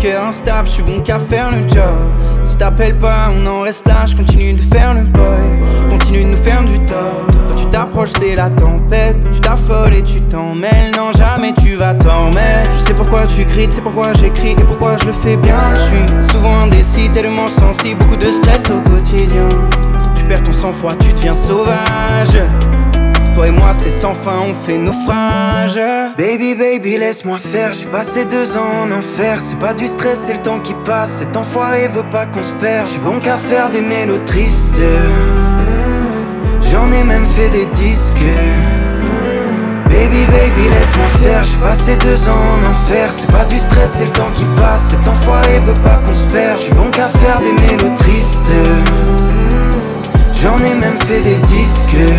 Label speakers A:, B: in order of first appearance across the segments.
A: cœur instable, je suis bon qu'à faire le job. Si t'appelles pas, on en reste là, je continue de faire le boy. Continue de nous faire du tort. Quand tu t'approches, c'est la tempête. Tu t'affoles et tu t'en mêles. Non, jamais tu vas t'en mettre. Je sais pourquoi tu cries, tu sais pourquoi j'écris et pourquoi je le fais bien. Je suis souvent indécis, tellement sensible, beaucoup de stress au quotidien. Tu perds ton sang-froid, tu deviens sauvage. Toi et moi c'est sans fin, on fait naufrage.
B: Baby, baby, laisse-moi faire. J'ai passé 2 ans en enfer. C'est pas du stress, c'est le temps qui passe. Cet enfoiré veut pas qu'on se perd. J'suis bon qu'à faire des mélos tristes. J'en ai même fait des disques. Baby, baby, laisse-moi faire. J'ai passé 2 ans en enfer. C'est pas du stress, c'est le temps qui passe. Cet enfoiré veut pas qu'on se perd. J'suis bon qu'à faire des mélos tristes. J'en ai même fait des disques.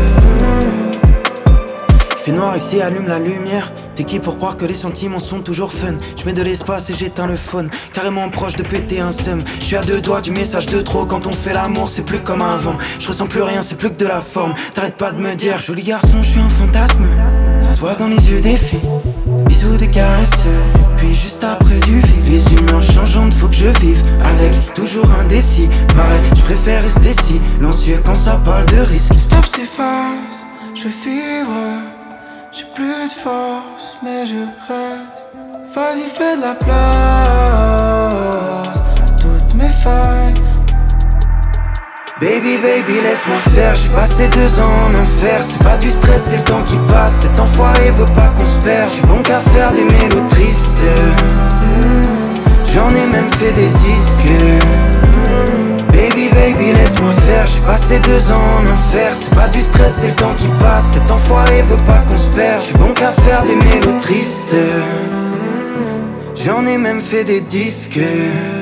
B: Il fait noir ici, allume la lumière. T'es qui pour croire que les sentiments sont toujours fun? Je mets de l'espace et j'éteins le phone. Carrément proche de péter un seum. Je suis à 2 doigts du message de trop. Quand on fait l'amour c'est plus comme avant. Je ressens plus rien, c'est plus que de la forme. T'arrêtes pas de me dire joli garçon, je suis un fantasme. Ça se voit dans les yeux des filles. Bisous, des caresses, puis juste après du vide. Les humeurs changeantes, faut que je vive avec, toujours indécis. Pareil, je préfère rester silencieux quand ça parle de risque.
A: Stop s'efface, je veux vivre. J'ai plus de force, mais je reste. Vas-y, fais de la place à toutes mes failles.
B: Baby, baby, laisse-moi faire. J'ai passé 2 ans en enfer. C'est pas du stress, c'est le temps qui passe. Cet enfoiré veut pas qu'on se perd. J'suis bon qu'à faire des mélos tristes. J'en ai même fait des disques. Baby, baby, laisse-moi faire. J'ai passé 2 ans en enfer. C'est pas du stress, c'est le temps qui passe. Cet enfoiré veut pas qu'on se perd. J'suis bon qu'à faire des mélos tristes. J'en ai même fait des disques.